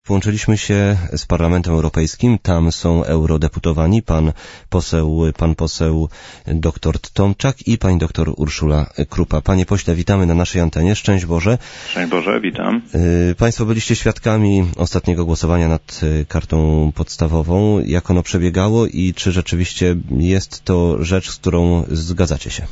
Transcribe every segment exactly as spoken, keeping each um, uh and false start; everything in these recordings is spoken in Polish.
Połączyliśmy się z Parlamentem Europejskim, tam są eurodeputowani, pan poseł, pan poseł dr Tomczak i pani dr Urszula Krupa. Panie pośle, witamy na naszej antenie. Szczęść Boże. Szczęść Boże, witam. Państwo byliście świadkami ostatniego głosowania nad kartą podstawową. Jak ono przebiegało i czy rzeczywiście jest to rzecz, z którą zgadzacie się?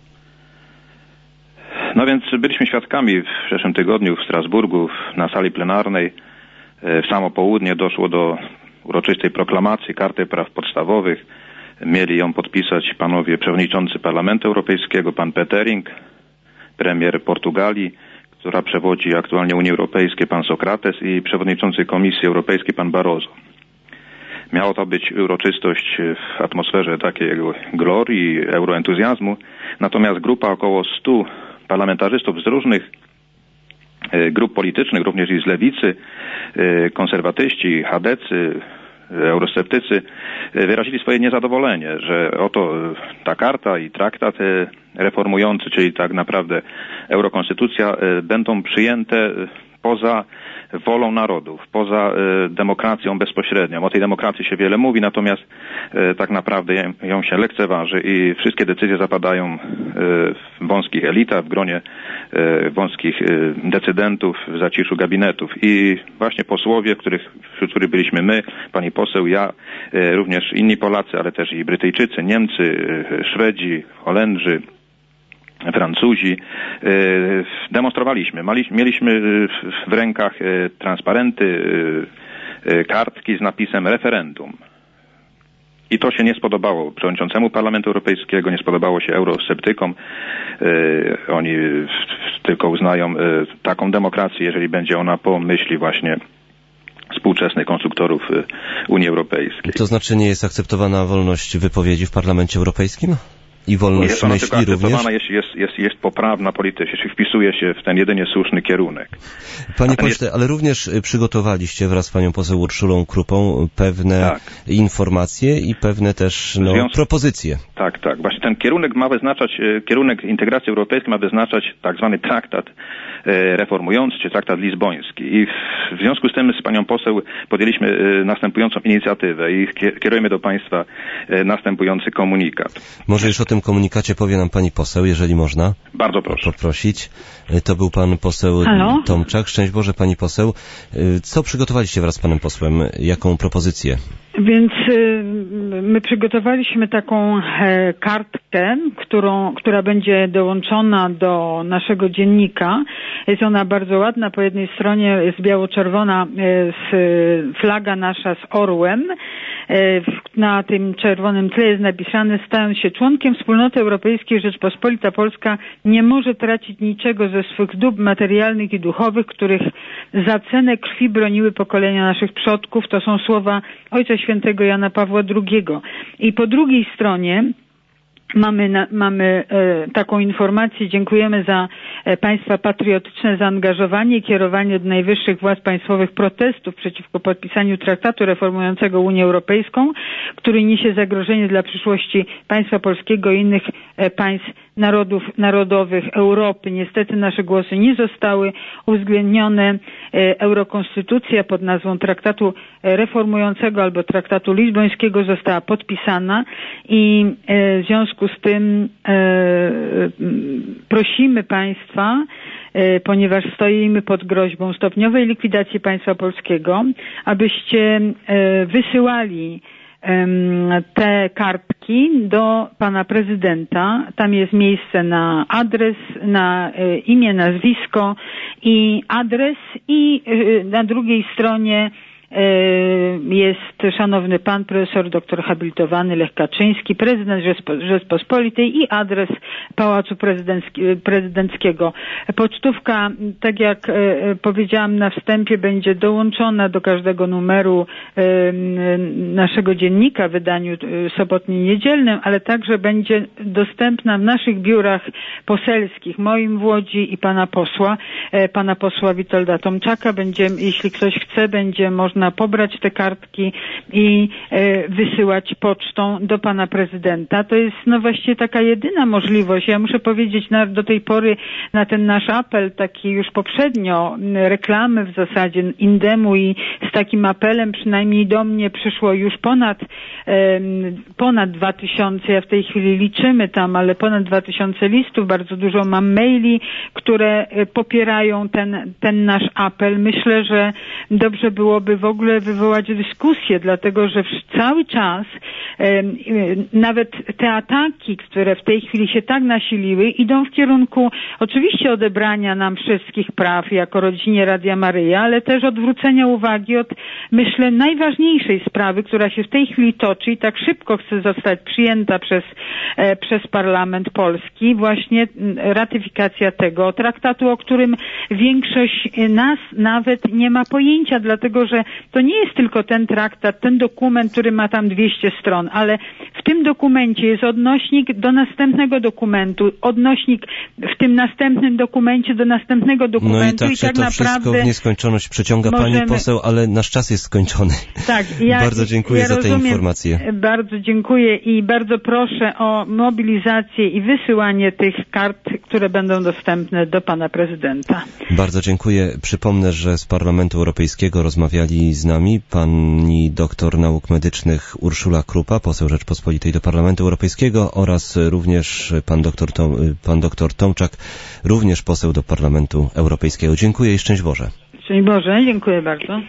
No więc byliśmy świadkami w zeszłym tygodniu w Strasburgu na sali plenarnej. W samo południe doszło do uroczystej proklamacji Karty Praw Podstawowych. Mieli ją podpisać panowie przewodniczący Parlamentu Europejskiego, pan Pöttering, premier Portugalii, która przewodzi aktualnie Unii Europejskiej, pan Sokrates, i przewodniczący Komisji Europejskiej, pan Barroso. Miało to być uroczystość w atmosferze takiego glorii, euroentuzjazmu, natomiast grupa około stu parlamentarzystów z różnych grup politycznych, również i z lewicy, konserwatyści, chadecy, eurosceptycy, wyrazili swoje niezadowolenie, że oto ta karta i traktat reformujący, czyli tak naprawdę eurokonstytucja, będą przyjęte poza wolą narodów, poza demokracją bezpośrednią. O tej demokracji się wiele mówi, natomiast tak naprawdę ją się lekceważy i wszystkie decyzje zapadają w wąskich elitach, w gronie wąskich decydentów, w zaciszu gabinetów. I właśnie posłowie, których, wśród których byliśmy my, pani poseł, ja, również inni Polacy, ale też i Brytyjczycy, Niemcy, Szwedzi, Holendrzy, Francuzi, demonstrowaliśmy. Mieliśmy w rękach transparenty, kartki z napisem referendum. I to się nie spodobało przewodniczącemu Parlamentu Europejskiego, nie spodobało się eurosceptykom. Oni tylko uznają taką demokrację, jeżeli będzie ona po myśli właśnie współczesnych konstruktorów Unii Europejskiej. To znaczy nie jest akceptowana wolność wypowiedzi w Parlamencie Europejskim? I wolność jest ona myśli tylko również? Jest, jest, jest, jest poprawna politycznie, jeśli wpisuje się w ten jedynie słuszny kierunek. Panie pośle, jest... ale również przygotowaliście wraz z panią poseł Urszulą Krupą pewne tak. informacje i pewne też no, Związku... propozycje. Tak, tak. Właśnie ten kierunek ma wyznaczać, kierunek integracji europejskiej ma wyznaczać tak zwany traktat reformujący, czy traktat lizboński. I w związku z tym z panią poseł podjęliśmy następującą inicjatywę i kierujemy do państwa następujący komunikat. Może już o tym komunikacie powie nam pani poseł, jeżeli można. Bardzo proszę. Poprosić. To był pan poseł Halo? Tomczak. Szczęść Boże, pani poseł. Co przygotowaliście wraz z panem posłem? Jaką propozycję? Więc y, my przygotowaliśmy taką e, kartkę, którą, która będzie dołączona do naszego dziennika. Jest ona bardzo ładna. Po jednej stronie jest biało-czerwona e, z, flaga nasza z orłem. E, na tym czerwonym tle jest napisane: stając się członkiem Wspólnoty Europejskiej, Rzeczpospolita Polska nie może tracić niczego ze swych dóbr materialnych i duchowych, których za cenę krwi broniły pokolenia naszych przodków. To są słowa Ojca Świętego Jana Pawła drugiego. I po drugiej stronie Mamy, na, mamy e, taką informację. Dziękujemy za e, państwa patriotyczne zaangażowanie i kierowanie do najwyższych władz państwowych protestów przeciwko podpisaniu traktatu reformującego Unię Europejską, który niesie zagrożenie dla przyszłości państwa polskiego i innych e, państw narodów, narodowych Europy. Niestety nasze głosy nie zostały uwzględnione. E, Eurokonstytucja pod nazwą traktatu reformującego albo traktatu lizbońskiego została podpisana i e, w związku z tym e, prosimy państwa, e, ponieważ stoimy pod groźbą stopniowej likwidacji państwa polskiego, abyście e, wysyłali e, te kartki do pana prezydenta. Tam jest miejsce na adres, na e, imię, nazwisko i adres, i e, na drugiej stronie jest szanowny pan profesor doktor habilitowany Lech Kaczyński, prezydent Rzeczpospolitej, i adres Pałacu Prezydenckiego. Pocztówka, tak jak powiedziałam na wstępie, będzie dołączona do każdego numeru naszego dziennika w wydaniu sobotnim, niedzielnym, ale także będzie dostępna w naszych biurach poselskich, moim w Łodzi i pana posła, pana posła Witolda Tomczaka. Będzie, jeśli ktoś chce, będzie można można pobrać te kartki i e, wysyłać pocztą do pana prezydenta. To jest no właściwie taka jedyna możliwość. Ja muszę powiedzieć, na, do tej pory na ten nasz apel, taki już poprzednio, reklamy w zasadzie Indemu i z takim apelem przynajmniej do mnie przyszło już ponad e, ponad dwa tysiące, ja w tej chwili liczymy tam, ale ponad dwa tysiące listów, bardzo dużo mam maili, które popierają ten, ten nasz apel. Myślę, że dobrze byłoby w ogóle wywołać dyskusję, dlatego że cały czas e, nawet te ataki, które w tej chwili się tak nasiliły, idą w kierunku oczywiście odebrania nam wszystkich praw jako rodzinie Radia Maryja, ale też odwrócenia uwagi od, myślę, najważniejszej sprawy, która się w tej chwili toczy i tak szybko chce zostać przyjęta przez, e, przez Parlament Polski, właśnie ratyfikacja tego traktatu, o którym większość nas nawet nie ma pojęcia, dlatego że to nie jest tylko ten traktat, ten dokument, który ma tam dwieście stron, ale w tym dokumencie jest odnośnik do następnego dokumentu, odnośnik w tym następnym dokumencie do następnego dokumentu. No i tak i się tak to naprawdę wszystko w nieskończoność przeciąga, możemy... pani poseł, ale nasz czas jest skończony. Tak, ja, bardzo dziękuję ja za rozumiem, te informacje. Bardzo dziękuję i bardzo proszę o mobilizację i wysyłanie tych kart, które będą dostępne do pana prezydenta. Bardzo dziękuję. Przypomnę, że z Parlamentu Europejskiego rozmawiali z nami pani doktor nauk medycznych Urszula Krupa, poseł Rzeczpospolitej do Parlamentu Europejskiego, oraz również pan doktor, Tom, pan doktor Tomczak, również poseł do Parlamentu Europejskiego. Dziękuję i szczęść Boże. Szczęść Boże, dziękuję bardzo.